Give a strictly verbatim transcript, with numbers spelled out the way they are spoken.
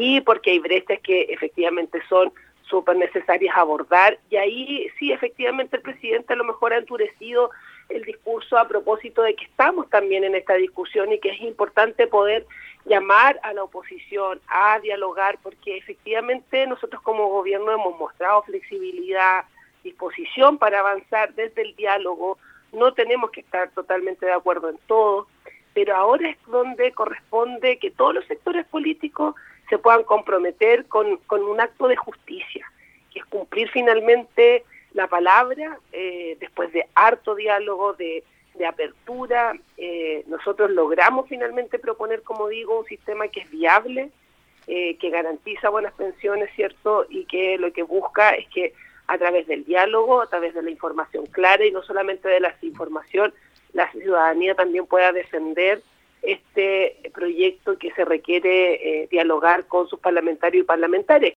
y porque hay brechas que efectivamente son súper necesarias abordar, y ahí sí, efectivamente el presidente a lo mejor ha endurecido el discurso a propósito de que estamos también en esta discusión y que es importante poder llamar a la oposición a dialogar, porque efectivamente nosotros como gobierno hemos mostrado flexibilidad, disposición para avanzar desde el diálogo, no tenemos que estar totalmente de acuerdo en todo, pero ahora es donde corresponde que todos los sectores políticos se puedan comprometer con, con un acto de justicia, que es cumplir finalmente la palabra, eh, después de harto diálogo, de, de apertura. Eh, nosotros logramos finalmente proponer, como digo, un sistema que es viable, eh, que garantiza buenas pensiones, ¿cierto? Y que lo que busca es que a través del diálogo, a través de la información clara y no solamente de la información, la ciudadanía también pueda defender este proyecto que se requiere eh, dialogar con sus parlamentarios y parlamentarias.